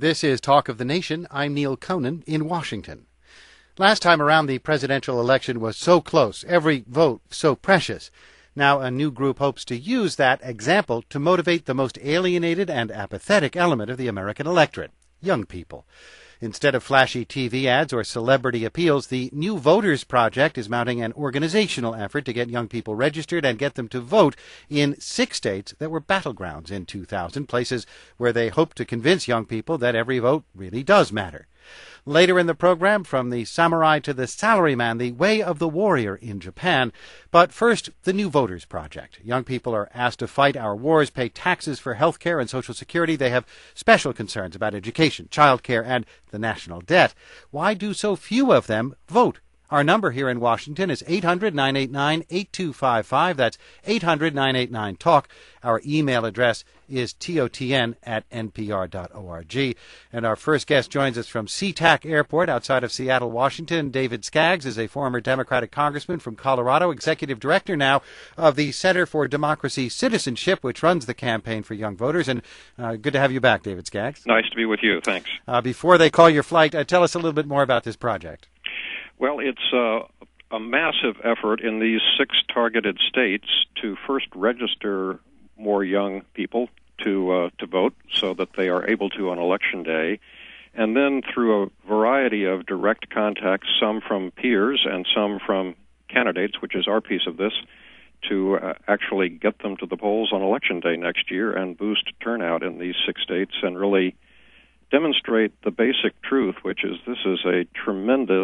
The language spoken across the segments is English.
This is Talk of the Nation. I'm Neil Conan in Washington. Last time around, the presidential election was so close, every vote so precious. Now a new group hopes to use that example to motivate the most alienated and apathetic element of the American electorate, young people. Instead of flashy TV ads or celebrity appeals, the New Voters Project is mounting an organizational effort to get young people registered and get them to vote in 6 states that were battlegrounds in 2000, places where they hope to convince young people that every vote really does matter. Later in the program, from the samurai to the salaryman, the way of the warrior in Japan. But first, the New Voters Project. Young people are asked to fight our wars, pay taxes for health care and Social Security. They have special concerns about education, child care, and the national debt. Why do so few of them vote? Our number here in Washington is 800-989-8255. That's 800-989-TALK. Our email address is totn@npr.org. And our first guest joins us from SeaTac Airport outside of Seattle, Washington. David Skaggs is a former Democratic congressman from Colorado, executive director now of the Center for Democracy Citizenship, which runs the campaign for young voters. And good to have you back, David Skaggs. Nice to be with you. Thanks. Before they call your flight, tell us a little bit more about this project. Well, it's a massive effort in these 6 targeted states to first register more young people to vote so that they are able to on Election Day, and then through a variety of direct contacts, some from peers and some from candidates, which is our piece of this, to actually get them to the polls on Election Day next year and boost turnout in these 6 states and really demonstrate the basic truth, which is this is a tremendous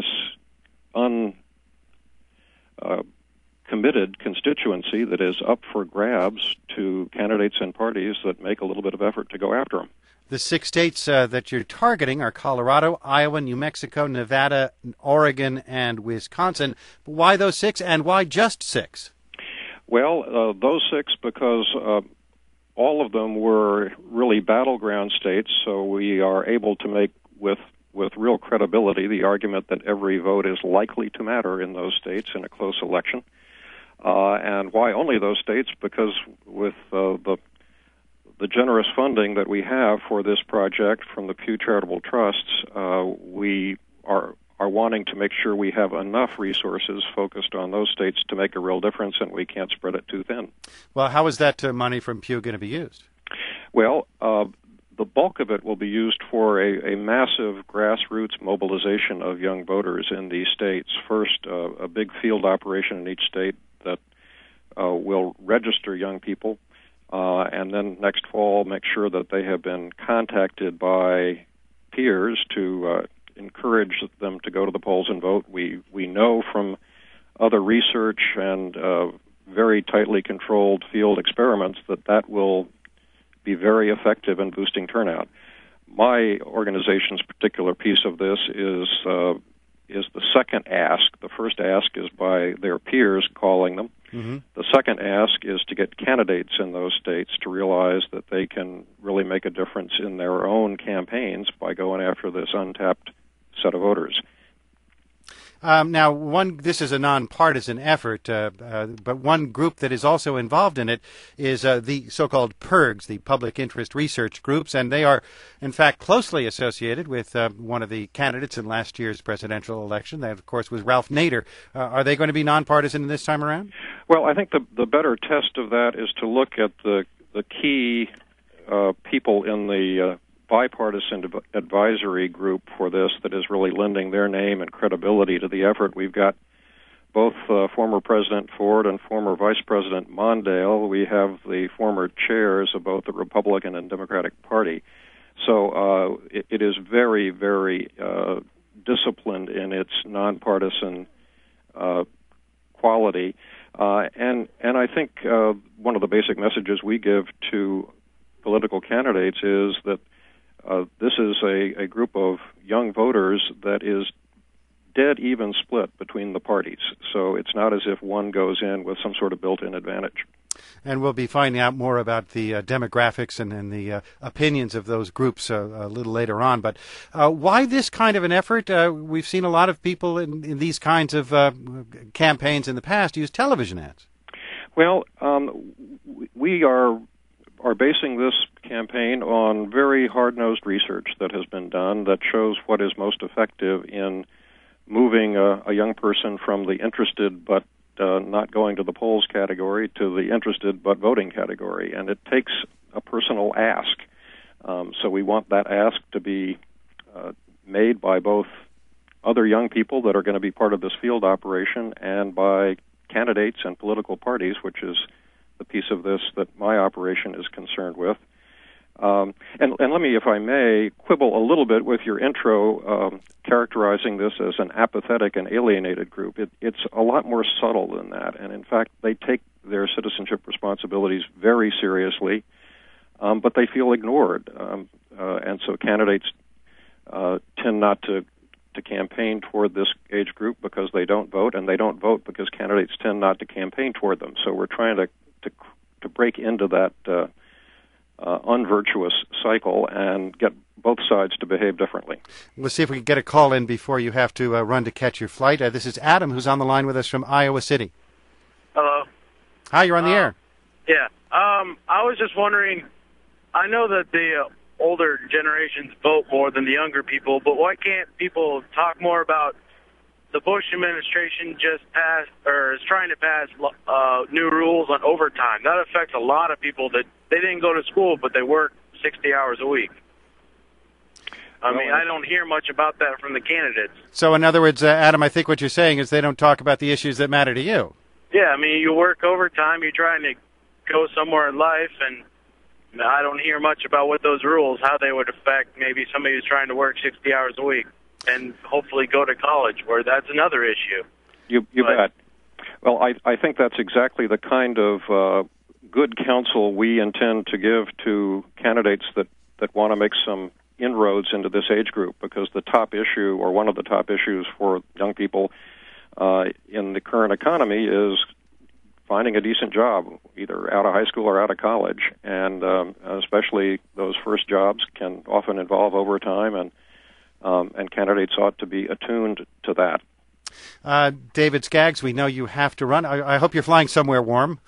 committed constituency that is up for grabs to candidates and parties that make a little bit of effort to go after them. The 6 states that you're targeting are Colorado, Iowa, New Mexico, Nevada, Oregon, and Wisconsin. But why those 6, and why just 6? Well, those 6 because all of them were really battleground states, so we are able to make with real credibility the argument that every vote is likely to matter in those states in a close election. And why only those states? Because with the generous funding that we have for this project from the Pew Charitable Trusts, we are wanting to make sure we have enough resources focused on those states to make a real difference, and we can't spread it too thin. Well, how is that money from Pew going to be used? Well, the bulk of it will be used for a massive grassroots mobilization of young voters in these states. First, a big field operation in each state that will register young people, and then next fall make sure that they have been contacted by peers to encourage them to go to the polls and vote. We know from other research and very tightly controlled field experiments that will be very effective in boosting turnout. My organization's particular piece of this is the second ask. The first ask is by their peers calling them. Mm-hmm. The second ask is to get candidates in those states to realize that they can really make a difference in their own campaigns by going after this untapped set of voters. Now, this is a nonpartisan effort, but one group that is also involved in it is the so-called PIRGs, the Public Interest Research Groups, and they are, in fact, closely associated with one of the candidates in last year's presidential election. That, of course, was Ralph Nader. Are they going to be nonpartisan this time around? Well, I think the better test of that is to look at the key people in the bipartisan advisory group for this that is really lending their name and credibility to the effort. We've got both former President Ford and former Vice President Mondale. We have the former chairs of both the Republican and Democratic Party. So it is very, very disciplined in its nonpartisan quality. And I think one of the basic messages we give to political candidates is that this is a group of young voters that is dead even split between the parties. So it's not as if one goes in with some sort of built-in advantage. And we'll be finding out more about the demographics and the opinions of those groups a little later on. But why this kind of an effort? We've seen a lot of people in these kinds of campaigns in the past use television ads. Well, we are are basing this campaign on very hard-nosed research that has been done that shows what is most effective in moving a young person from the interested but not going to the polls category to the interested but voting category. And it takes a personal ask. So we want that ask to be made by both other young people that are going to be part of this field operation and by candidates and political parties, which is the piece of this that my operation is concerned with. And let me, if I may, quibble a little bit with your intro characterizing this as an apathetic and alienated group. It's a lot more subtle than that, and in fact, they take their citizenship responsibilities very seriously, but they feel ignored. And so candidates tend not to campaign toward this age group because they don't vote, and they don't vote because candidates tend not to campaign toward them. So we're trying to break into that unvirtuous cycle and get both sides to behave differently. We'll see if we can get a call in before you have to run to catch your flight. This is Adam, who's on the line with us from Iowa City. Hello. Hi, you're on the air. Yeah. I was just wondering, I know that the older generations vote more than the younger people, but why can't people talk more about the Bush administration just passed, or is trying to pass new rules on overtime? That affects a lot of people that they didn't go to school, but they work 60 hours a week. I mean, I don't hear much about that from the candidates. So, in other words, Adam, I think what you're saying is they don't talk about the issues that matter to you. Yeah, I mean, you work overtime, you're trying to go somewhere in life, and I don't hear much about what those rules, how they would affect maybe somebody who's trying to work 60 hours a week and hopefully go to college, where that's another issue. You bet. Well, I think that's exactly the kind of good counsel we intend to give to candidates that want to make some inroads into this age group, because the top issue, or one of the top issues for young people in the current economy, is finding a decent job, either out of high school or out of college. And especially those first jobs can often involve overtime, and candidates ought to be attuned to that. David Skaggs, we know you have to run. I hope you're flying somewhere warm.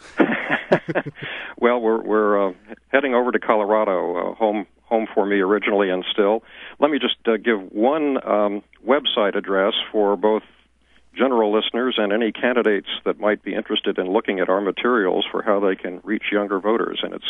Well, we're heading over to Colorado, home for me originally and still. Let me just give one website address for both general listeners and any candidates that might be interested in looking at our materials for how they can reach younger voters, and it's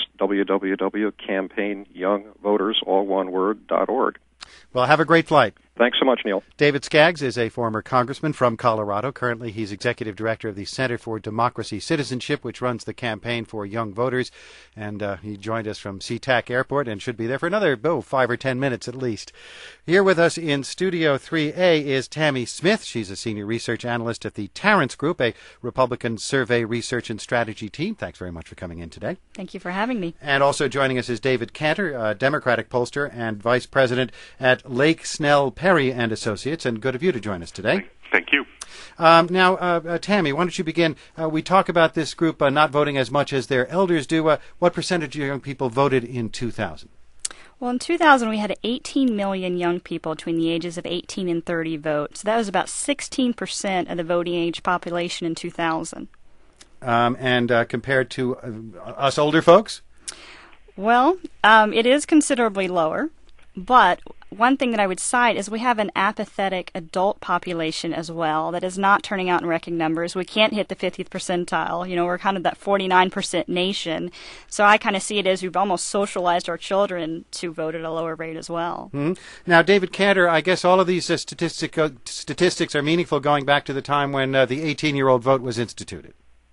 www.campaignyoungvoters.org. Well, have a great flight. Thanks so much, Neil. David Skaggs is a former congressman from Colorado. Currently, he's executive director of the Center for Democracy Citizenship, which runs the campaign for young voters. And he joined us from SeaTac Airport and should be there for another 5 or 10 minutes at least. Here with us in Studio 3A is Tammy Smith. She's a senior research analyst at the Tarrance Group, a Republican survey research and strategy team. Thanks very much for coming in today. Thank you for having me. And also joining us is David Cantor, a Democratic pollster and vice president at Lake Snell Perry and Associates, and good of you to join us today. Thank you. Now, Tammy, why don't you begin? We talk about this group not voting as much as their elders do. What percentage of young people voted in 2000? Well, in 2000, we had 18 million young people between the ages of 18 and 30 vote. So that was about 16% of the voting age population in 2000. And compared to us older folks? Well, it is considerably lower. But one thing that I would cite is we have an apathetic adult population as well that is not turning out in record numbers. We can't hit the 50th percentile. You know, we're kind of that 49% nation. So I kind of see it as we've almost socialized our children to vote at a lower rate as well. Mm-hmm. Now, David Cantor, I guess all of these statistics are meaningful going back to the time when the 18-year-old vote was instituted.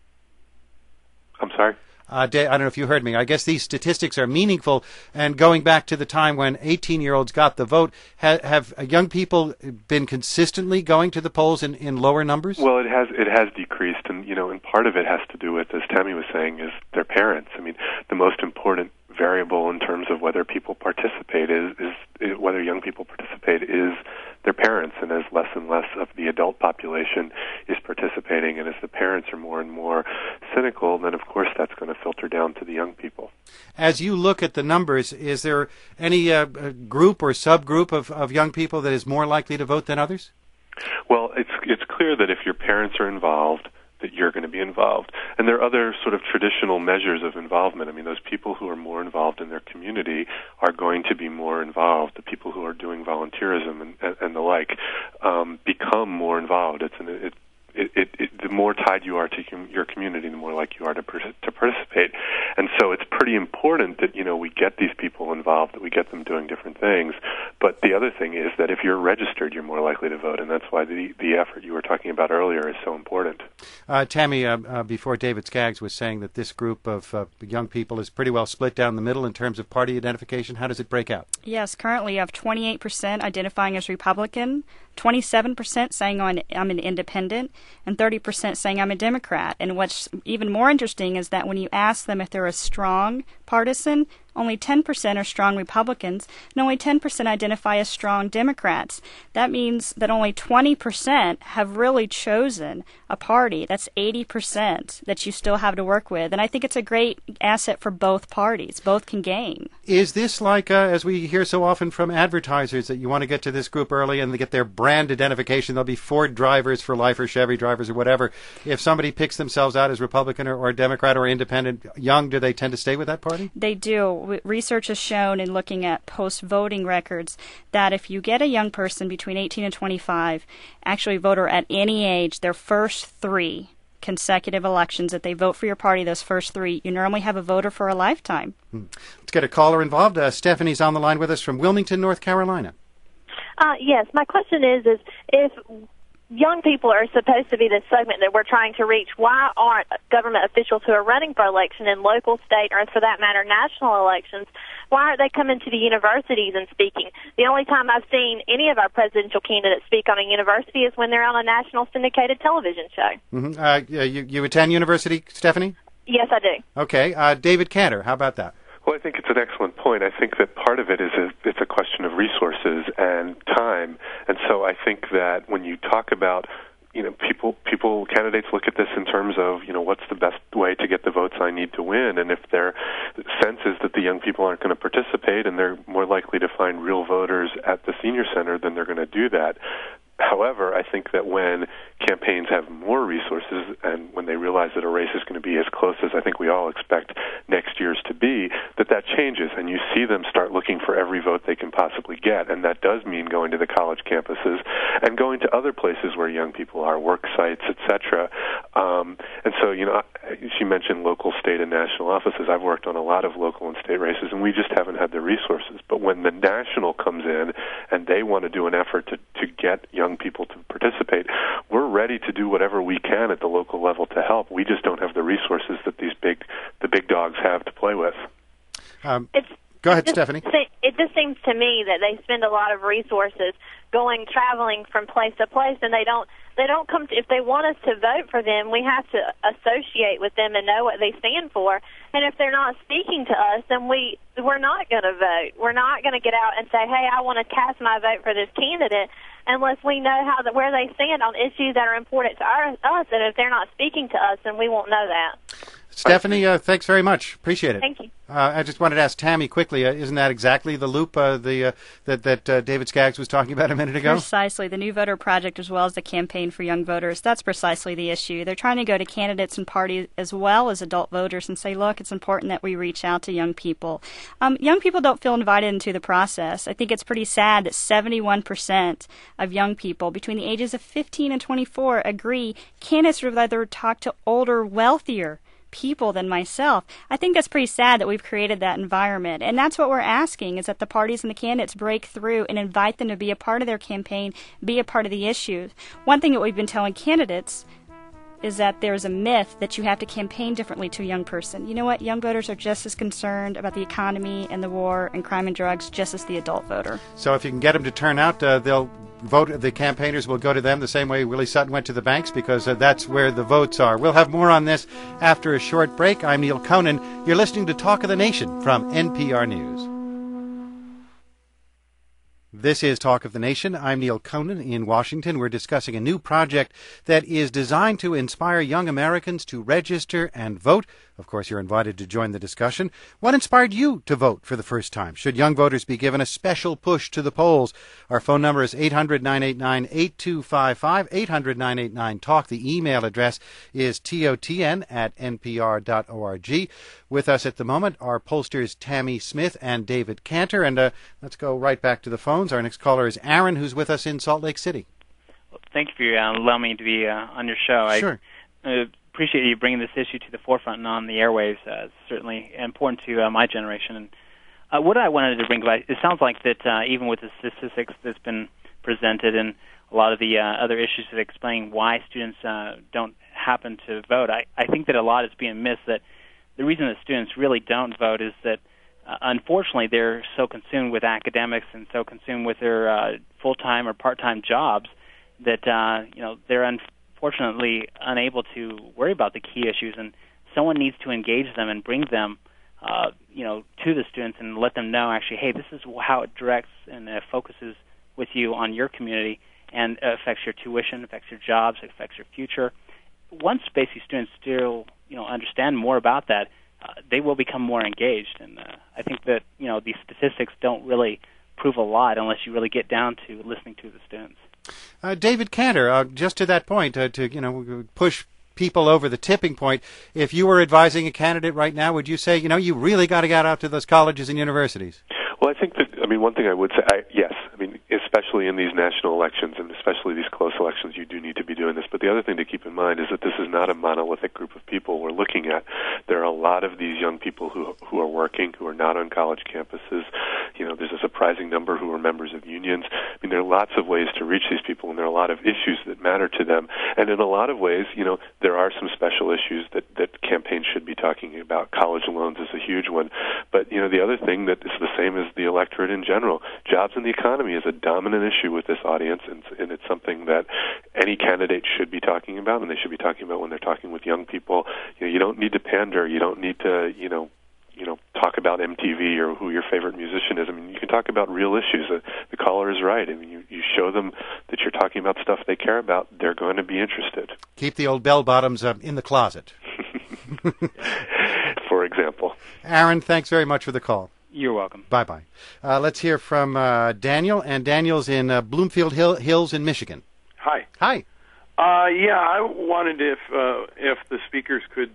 I'm sorry? I don't know if you heard me. I guess these statistics are meaningful, and going back to the time when 18-year-olds got the vote, have young people been consistently going to the polls in lower numbers? Well, it has decreased, and and part of it has to do with, as Tammy was saying, is their parents. I mean, the most important variable in terms of whether people participate is whether young people participate is their parents, and as less and less of the adult population is participating, and as the parents are more and more cynical, then of course that's going to filter down to the young people. As you look at the numbers, is there any group or subgroup of young people that is more likely to vote than others? Well, it's clear that if your parents are involved, that you're going to be involved. And there are other sort of traditional measures of involvement. I mean, those people who are more involved in their community are going to be more involved. The people who are doing volunteerism and the like become more involved. The more tied you are to your community, the more likely you are to participate. And so it's pretty important that, we get these people involved, that we get them doing different things. But the other thing is that if you're registered, you're more likely to vote, and that's why the effort you were talking about earlier is so important. Tammy, before David Skaggs was saying that this group of young people is pretty well split down the middle in terms of party identification. How does it break out? Yes, currently you have 28% identifying as Republican, 27% saying I'm an independent, and 30% saying I'm a Democrat. And what's even more interesting is that when you ask them if they're a strong partisan, only 10% are strong Republicans, and only 10% identify as strong Democrats. That means that only 20% have really chosen a party. That's 80% that you still have to work with. And I think it's a great asset for both parties. Both can gain. Is this like, as we hear so often from advertisers, that you want to get to this group early and they get their brand identification? They'll be Ford drivers for life or Chevy drivers or whatever. If somebody picks themselves out as Republican or Democrat or independent, young, do they tend to stay with that party? They do. Research has shown in looking at post-voting records that if you get a young person between 18 and 25, actually voter at any age, their first 3 consecutive elections that they vote for your party, those first 3, you normally have a voter for a lifetime. Let's get a caller involved. Stephanie's on the line with us from Wilmington, North Carolina. Yes, my question is if young people are supposed to be the segment that we're trying to reach, why aren't government officials who are running for election in local, state, or for that matter, national elections, why aren't they coming to the universities and speaking? The only time I've seen any of our presidential candidates speak on a university is when they're on a national syndicated television show. Mm-hmm. You attend university, Stephanie? Yes, I do. Okay. David Cantor, how about that? Well, I think it's an excellent point. I think that part of it is it's a question of resources and time. And so I think that when you talk about, candidates look at this in terms of, what's the best way to get the votes I need to win? And if their sense is that the young people aren't going to participate and they're more likely to find real voters at the senior center, then they're going to do that. However, I think that when campaigns have more resources and when they realize that a race is going to be as close as I think we all expect next year's to be, that changes, and you see them start looking for every vote they can possibly get, and that does mean going to the college campuses and going to other places where young people are, work sites, etc. And so, she mentioned local, state, and national offices. I've worked on a lot of local and state races, and we just haven't had the resources. But when the national comes in and they want to do an effort to get young people to participate, we're ready to do whatever we can at the local level to help. We just don't have the resources that the big dogs have to play with. Go ahead, Stephanie. It just seems to me that they spend a lot of resources traveling from place to place, and they don't come to, if they want us to vote for them, we have to associate with them and know what they stand for. And if they're not speaking to us, then we're not going to vote. We're not going to get out and say, hey, I want to cast my vote for this candidate, unless we know where they stand on issues that are important to us. And if they're not speaking to us, then we won't know that. Stephanie, thanks very much. Appreciate it. Thank you. I just wanted to ask Tammy quickly, isn't that exactly the loop that David Skaggs was talking about a minute ago? Precisely. The New Voter Project, as well as the Campaign for Young Voters, that's precisely the issue. They're trying to go to candidates and parties as well as adult voters and say, look, it's important that we reach out to young people. Young people don't feel invited into the process. I think it's pretty sad that 71% of young people between the ages of 15 and 24 agree candidates would rather talk to older, wealthier people than myself. I think that's pretty sad that we've created that environment. And that's what we're asking, is that the parties and the candidates break through and invite them to be a part of their campaign, be a part of the issues. One thing that we've been telling candidates is that there's a myth that you have to campaign differently to a young person. You know what? Young voters are just as concerned about the economy and the war and crime and drugs just as the adult voter. So if you can get them to turn out, they'll vote. The campaigners will go to them the same way Willie Sutton went to the banks, because that's where the votes are. We'll have more on this after a short break. I'm Neil Conan. You're listening to Talk of the Nation from NPR News. This is Talk of the Nation. I'm Neil Conan in Washington. We're discussing a new project that is designed to inspire young Americans to register and vote. Of course, you're invited to join the discussion. What inspired you to vote for the first time? Should young voters be given a special push to the polls? Our phone number is 800-989-8255, 800-989-TALK. The email address is totn@npr.org. With us at the moment are pollsters Tammy Smith and David Cantor. And let's go right back to the phones. Our next caller is Aaron, who's with us in Salt Lake City. Well, thank you for allowing me to be on your show. Sure. I appreciate you bringing this issue to the forefront and on the airwaves. It's certainly important to my generation. And what I wanted to bring about, it sounds like that even with the statistics that's been presented and a lot of the other issues that explain why students don't happen to vote, I think that a lot is being missed. That the reason that students really don't vote is that unfortunately they're so consumed with academics and so consumed with their full-time or part-time jobs that they're unfortunately unable to worry about the key issues, and someone needs to engage them and bring them to the students and let them know actually, hey, this is how it directs and focuses with you on your community and affects your tuition, affects your jobs, affects your future. Once basically students still understand more about that, they will become more engaged. And I think that these statistics don't really prove a lot unless you really get down to listening to the students. David Cantor, just to that point, to push people over the tipping point, if you were advising a candidate right now, would you say, you really got to get out to those colleges and universities? Well, I think that, one thing I would say, yes, especially in these national elections and especially these close elections, you do need to be doing this. But the other thing to keep in mind is that this is not a monolithic group of people we're looking at. There are a lot of these young people who are working, who are not on college campuses. There's a surprising number who are members of unions. There are lots of ways to reach these people, and there are a lot of issues that matter to them. And in a lot of ways, there are some special issues that campaigns should be talking about. College loans is a huge one. But, the other thing that is the same as the electorate in general, jobs in the economy is a dominant issue with this audience, and it's something that any candidate should be talking about, and they should be talking about when they're talking with young people. You don't need to pander. You don't need to, talk about MTV or who your favorite musician is. You can talk about real issues. The caller is right. You show them that you're talking about stuff they care about, they're going to be interested. Keep the old bell-bottoms in the closet. For example. Aaron, thanks very much for the call. You're welcome. Bye-bye. Let's hear from Daniel, and Daniel's in Bloomfield Hills in Michigan. Hi. Hi. I wanted if the speakers could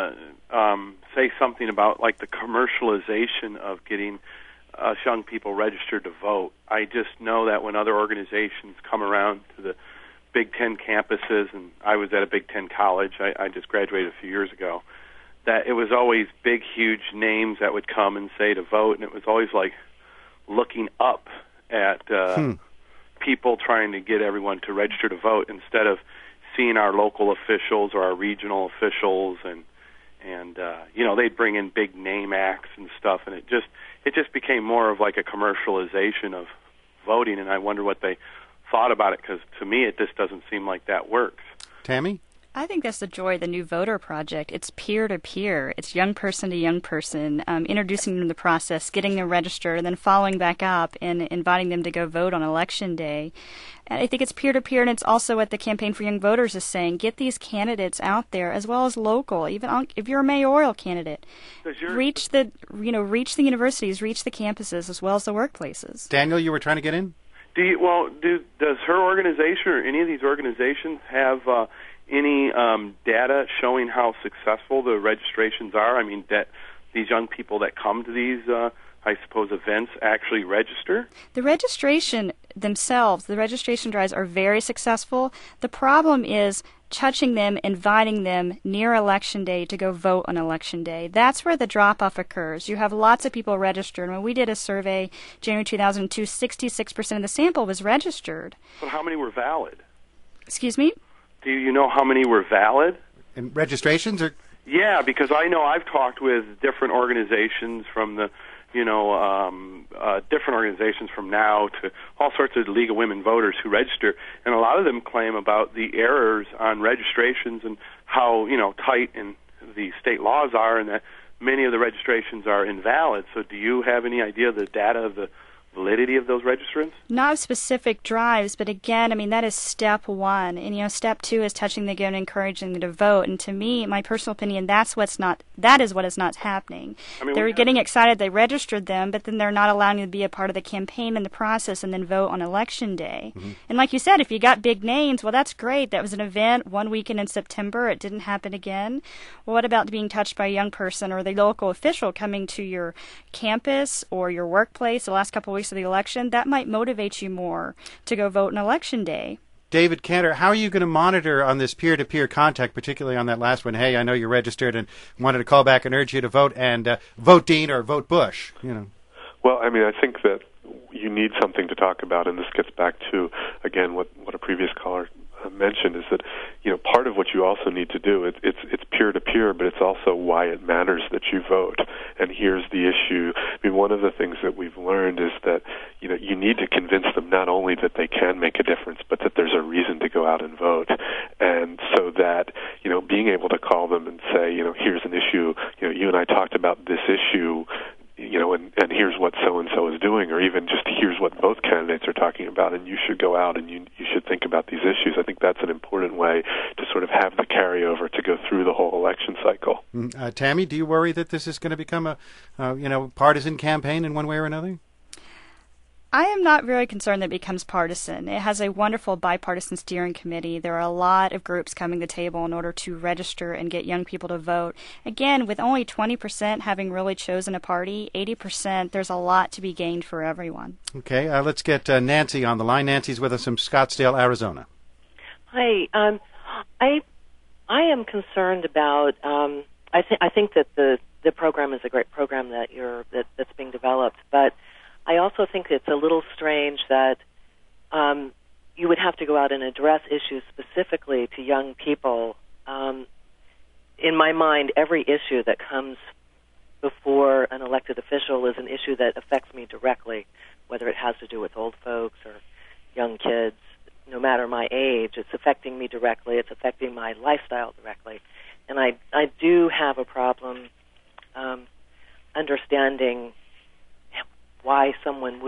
say something about like the commercialization of getting young people registered to vote. I just know that when other organizations come around to the Big Ten campuses, and I was at a Big Ten college, I just graduated a few years ago, that it was always big, huge names that would come and say to vote, and it was always like looking up at people trying to get everyone to register to vote instead of seeing our local officials or our regional officials, and they'd bring in big name acts and stuff, and it just became more of like a commercialization of voting, and I wonder what they thought about it, because to me it just doesn't seem like that works. Tammy? I think that's the joy of the New Voter Project. It's peer-to-peer. It's young person to young person, introducing them to the process, getting them registered, and then following back up and inviting them to go vote on Election Day. And I think it's peer-to-peer, and it's also what the Campaign for Young Voters is saying. Get these candidates out there, as well as local. Even if you're a mayoral candidate, reach the universities, reach the campuses, as well as the workplaces. Daniel, you were trying to get in? Does her organization or any of these organizations have any data showing how successful the registrations are? That these young people that come to these, events actually register? The registration themselves, the registration drives are very successful. The problem is touching them, inviting them near Election Day to go vote on Election Day. That's where the drop-off occurs. You have lots of people registered. When we did a survey, January 2002, 66% of the sample was registered. But how many were valid? Excuse me? Do you know how many were valid? And registrations? Yeah, because I know I've talked with different organizations from the, different organizations from now to all sorts of League of Women Voters who register, and a lot of them claim about the errors on registrations and how, tight and the state laws are, and that many of the registrations are invalid. So do you have any idea of the data of the validity of those registrants? Not specific drives, but again, I mean, that is step one. And, step two is touching the gift and encouraging them to vote. And to me, my personal opinion, that is what is not happening. They're getting excited, they registered them, but then they're not allowing them to be a part of the campaign and the process and then vote on Election Day. Mm-hmm. And like you said, if you got big names, well, that's great. That was an event one weekend in September. It didn't happen again. Well, what about being touched by a young person or the local official coming to your campus or your workplace the last couple of weeks of the election? That might motivate you more to go vote on Election Day. David Cantor, how are you going to monitor on this peer-to-peer contact, particularly on that last one? Hey, I know you're registered and wanted to call back and urge you to vote, and vote Dean or vote Bush. Well, I mean, I think that you need something to talk about, and this gets back to, again, what a previous caller mentioned, is that part of what you also need to do, it's peer-to-peer, but it's also why it matters that you vote. And here's the issue. I mean, one of the things that we've learned is that you need to convince them not only that they can make a difference, but that there's a reason to go out and vote. And so that being able to call them and say, here's an issue. You and I talked about this issue. And here's what so-and-so is doing, or even just here's what both candidates are talking about, and you should go out and you should think about these issues. I think that's an important way to sort of have the carryover to go through the whole election cycle. Tammy, do you worry that this is going to become a partisan campaign in one way or another? I am not very concerned that it becomes partisan. It has a wonderful bipartisan steering committee. There are a lot of groups coming to the table in order to register and get young people to vote. Again, with only 20% having really chosen a party, 80%, there's a lot to be gained for everyone. Okay, let's get Nancy on the line. Nancy's with us from Scottsdale, Arizona. Hi. I am concerned about. I think that the program is a great program that's being developed, but I also think it's a little strange that you would have to go out and address issues specifically to young people. In my mind, every issue that comes before an elected official is an issue that affects me directly, whether it has to do with old folks or young kids. No matter my age, it's affecting me directly. It's affecting my lifestyle directly. And I do have a problem understanding why someone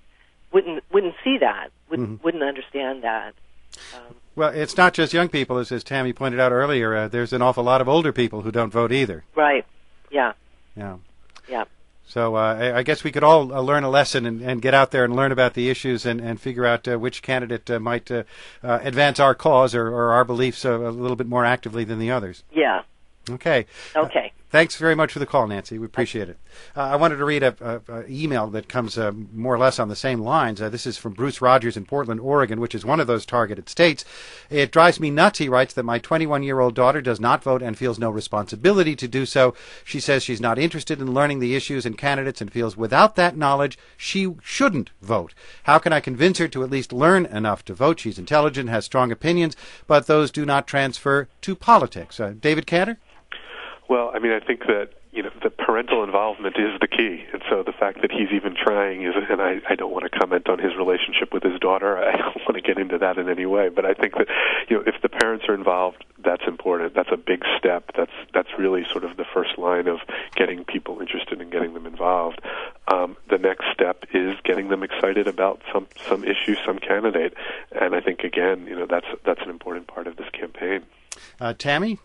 wouldn't see that, wouldn't understand that. Well, it's not just young people, as Tammy pointed out earlier. There's an awful lot of older people who don't vote either. Right. Yeah. Yeah. Yeah. So I guess we could all learn a lesson and get out there and learn about the issues and figure out which candidate might advance our cause or our beliefs a little bit more actively than the others. Yeah. Okay. Okay. Thanks very much for the call, Nancy. We appreciate it. I wanted to read an email that comes more or less on the same lines. This is from Bruce Rogers in Portland, Oregon, which is one of those targeted states. It drives me nuts, he writes, that my 21-year-old daughter does not vote and feels no responsibility to do so. She says she's not interested in learning the issues and candidates and feels without that knowledge she shouldn't vote. How can I convince her to at least learn enough to vote? She's intelligent, has strong opinions, but those do not transfer to politics. David Cantor? Well, I mean, I think that, the parental involvement is the key. And so the fact that he's even trying is, and I don't want to comment on his relationship with his daughter. I don't want to get into that in any way. But I think that, if the parents are involved, that's important. That's a big step. That's really sort of the first line of getting people interested and getting them involved. The next step is getting them excited about some issue, some candidate. And I think, again, that's an important part of this campaign. Tammy?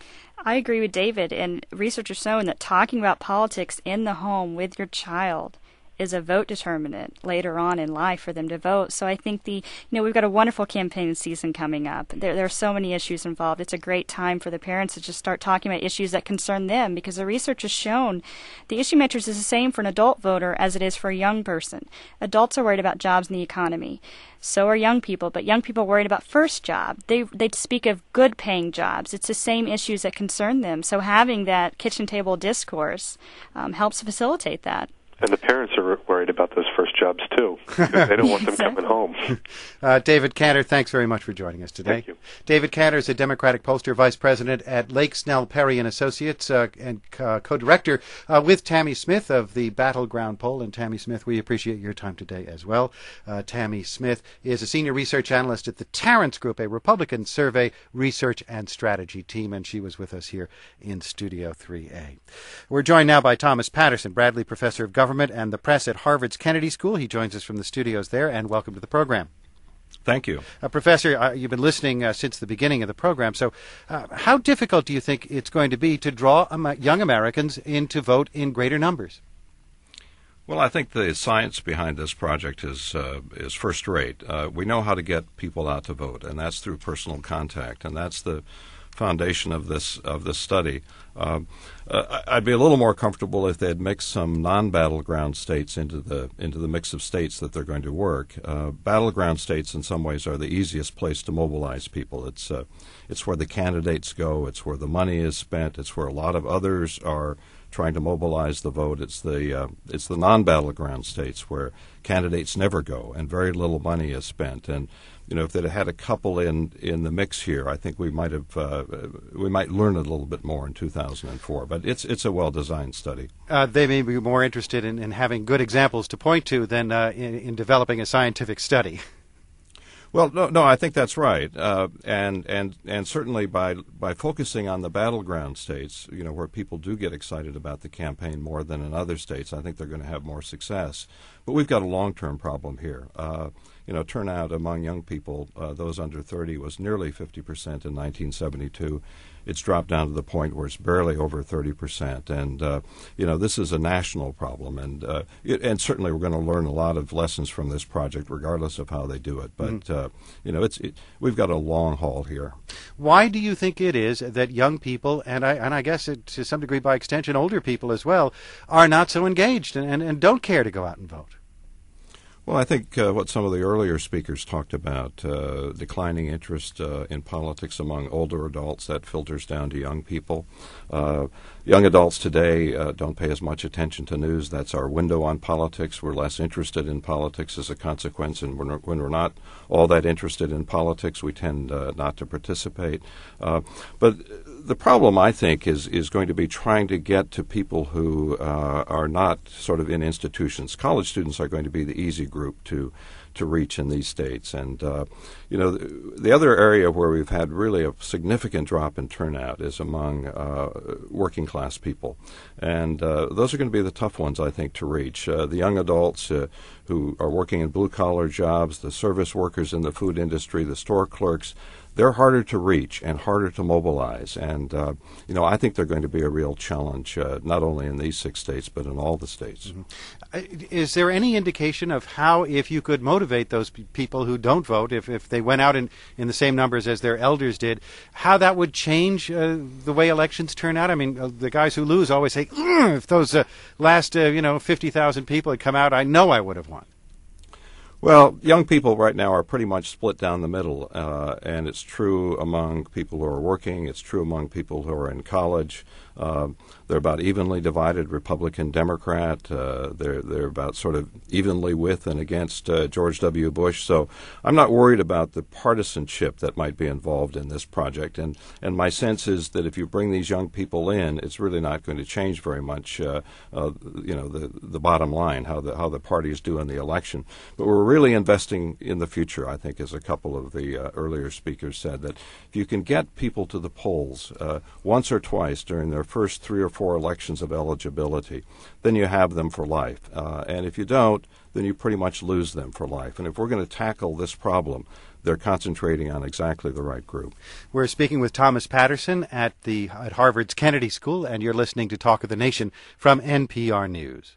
I agree with David, and research has shown that talking about politics in the home with your child is a vote determinant later on in life for them to vote. So I think we've got a wonderful campaign season coming up. There are so many issues involved. It's a great time for the parents to just start talking about issues that concern them, because the research has shown the issue matrix is the same for an adult voter as it is for a young person. Adults are worried about jobs and the economy. So are young people, but young people are worried about first job. They speak of good paying jobs. It's the same issues that concern them. So having that kitchen table discourse helps facilitate that. And the parents are worried about those first jobs, too. They don't want them coming home. David Cantor, thanks very much for joining us today. Thank you. David Cantor is a Democratic pollster, vice president at Lake Snell Perry & Associates, and co-director with Tammy Smith of the Battleground Poll. And Tammy Smith, we appreciate your time today as well. Tammy Smith is a senior research analyst at the Tarrance Group, a Republican survey research and strategy team, and she was with us here in Studio 3A. We're joined now by Thomas Patterson, Bradley Professor of Government and the Press at Harvard's Kennedy School. He joins us from the studios there, and welcome to the program. Thank you. Professor, you've been listening since the beginning of the program, so how difficult do you think it's going to be to draw young Americans in to vote in greater numbers? Well, I think the science behind this project is first rate. We know how to get people out to vote, and that's through personal contact, and that's the foundation of this study. I'd be a little more comfortable if they'd mix some non-battleground states into the mix of states that they're going to work. Battleground states, in some ways, are the easiest place to mobilize people. It's where the candidates go. It's where the money is spent. It's where a lot of others are trying to mobilize the vote. It's the non-battleground states where candidates never go and very little money is spent. And if they'd had a couple in the mix here, I think we might learn a little bit more in 2004. But it's a well-designed study. They may be more interested in having good examples to point to than in developing a scientific study. Well, no, I think that's right, and certainly by focusing on the battleground states, where people do get excited about the campaign more than in other states, I think they're going to have more success. But we've got a long-term problem here. Turnout among young people, those under 30, was nearly 50% in 1972. It's dropped down to the point where it's barely over 30%, and this is a national problem, and certainly we're going to learn a lot of lessons from this project, regardless of how they do it. But we've got a long haul here. Why do you think it is that young people, and I guess to some degree by extension older people as well, are not so engaged and don't care to go out and vote? Well, I think what some of the earlier speakers talked about, declining interest in politics among older adults, that filters down to young people. Young adults today don't pay as much attention to news. That's our window on politics. We're less interested in politics as a consequence, and when we're not all that interested in politics, we tend not to participate. But the problem, I think, is going to be trying to get to people who are not sort of in institutions. College students are going to be the easy group to reach in these states. And, the other area where we've had really a significant drop in turnout is among working class people. And those are going to be the tough ones, I think, to reach. The young adults who are working in blue-collar jobs, the service workers in the food industry, the store clerks, they're harder to reach and harder to mobilize. And, I think they're going to be a real challenge, not only in these 6 states, but in all the states. Mm-hmm. Is there any indication of how, if you could motivate those people who don't vote, if they went out in the same numbers as their elders did, how that would change the way elections turn out? I mean, the guys who lose always say, if those last 50,000 people had come out, I know I would have won. Well, young people right now are pretty much split down the middle, and it's true among people who are working. It's true among people who are in college. They're about evenly divided, Republican, Democrat. They're about sort of evenly with and against George W. Bush. So I'm not worried about the partisanship that might be involved in this project. And my sense is that if you bring these young people in, it's really not going to change very much, the bottom line, how the parties do in the election. But we're really investing in the future, I think, as a couple of the earlier speakers said, that if you can get people to the polls once or twice during their first 3 or 4 elections of eligibility, then you have them for life. And if you don't, then you pretty much lose them for life. And if we're going to tackle this problem, they're concentrating on exactly the right group. We're speaking with Thomas Patterson at Harvard's Kennedy School, and you're listening to Talk of the Nation from NPR News.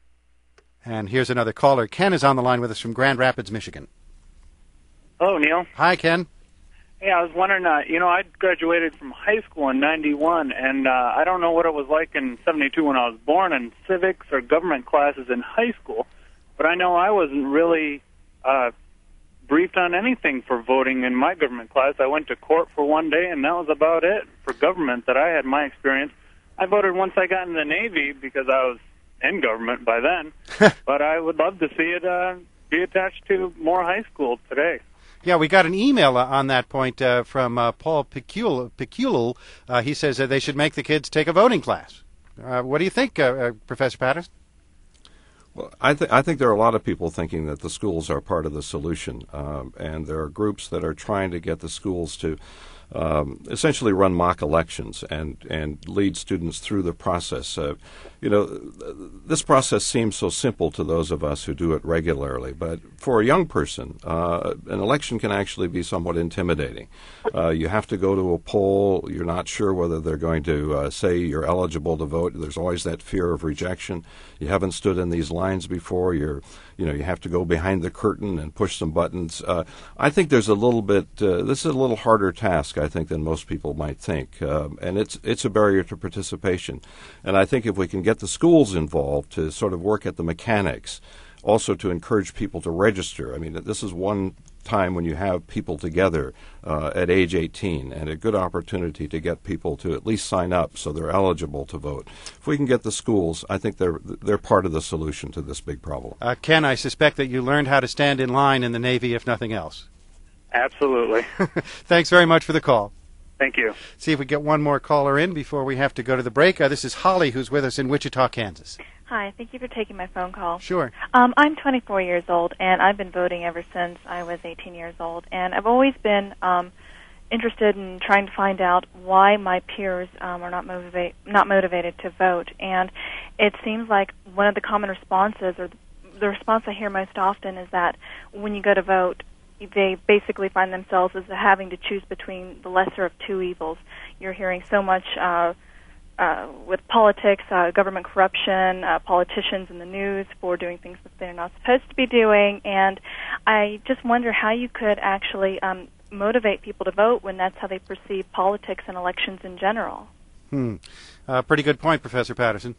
And here's another caller. Ken is on the line with us from Grand Rapids, Michigan. Hello, Neil. Hi, Ken. Hey, I was wondering, I graduated from high school in 91, and I don't know what it was like in 72 when I was born in civics or government classes in high school, but I know I wasn't really briefed on anything for voting in my government class. I went to court for one day, and that was about it for government that I had my experience. I voted once I got in the Navy because I was in government by then, but I would love to see it be attached to more high school today. Yeah, we got an email on that point from Paul Peculal. He says that they should make the kids take a voting class. What do you think, Professor Patterson? Well, I think there are a lot of people thinking that the schools are part of the solution, and there are groups that are trying to get the schools to essentially run mock elections and lead students through the process. This process seems so simple to those of us who do it regularly, but for a young person, an election can actually be somewhat intimidating. You have to go to a poll. You're not sure whether they're going to say you're eligible to vote. There's always that fear of rejection. You haven't stood in these lines before. You have to go behind the curtain and push some buttons. I think there's a little bit. This is a little harder task, I think, than most people might think, and it's a barrier to participation. And I think if we can get the schools involved to sort of work at the mechanics, also to encourage people to register. I mean, this is one time when you have people together at age 18, and a good opportunity to get people to at least sign up so they're eligible to vote. If we can get the schools, I think they're part of the solution to this big problem. Ken, I suspect that you learned how to stand in line in the Navy, if nothing else. Absolutely. Thanks very much for the call. Thank you. See if we get one more caller in before we have to go to the break. This is Holly, who's with us in Wichita, Kansas. Hi, thank you for taking my phone call. Sure. I'm 24 years old, and I've been voting ever since I was 18 years old. And I've always been interested in trying to find out why my peers are not motivated to vote. And it seems like one of the common responses, or the response I hear most often, is that when you go to vote, they basically find themselves as having to choose between the lesser of two evils. You're hearing so much with politics, government corruption, politicians in the news for doing things that they're not supposed to be doing, and I just wonder how you could actually motivate people to vote when that's how they perceive politics and elections in general. Pretty good point, Professor Patterson.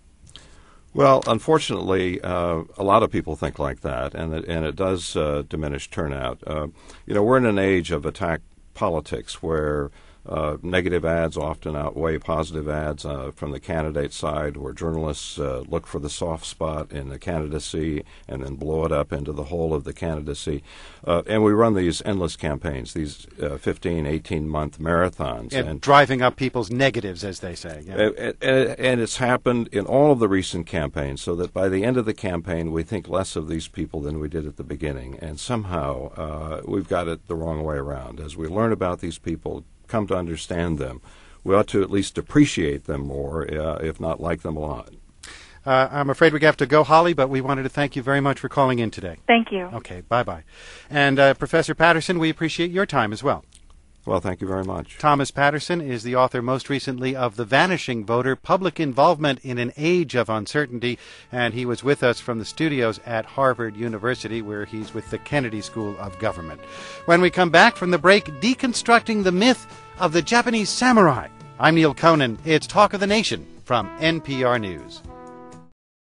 Well, unfortunately, a lot of people think like that, and it does diminish turnout. We're in an age of attack politics where negative ads often outweigh positive ads from the candidate side, where journalists look for the soft spot in the candidacy and then blow it up into the whole of the candidacy. And we run these endless campaigns, these 15, 18-month marathons. And driving up people's negatives, as they say. Yeah. And it's happened in all of the recent campaigns, so that by the end of the campaign, we think less of these people than we did at the beginning. And somehow we've got it the wrong way around. As we learn about these people, come to understand them, we ought to at least appreciate them more, if not like them a lot. I'm afraid we have to go, Holly, but we wanted to thank you very much for calling in today. Thank you. Okay, bye-bye. And Professor Patterson, we appreciate your time as well. Well, thank you very much. Thomas Patterson is the author most recently of The Vanishing Voter, Public Involvement in an Age of Uncertainty, and he was with us from the studios at Harvard University, where he's with the Kennedy School of Government. When we come back from the break, deconstructing the myth of the Japanese samurai. I'm Neil Conan. It's Talk of the Nation from NPR News.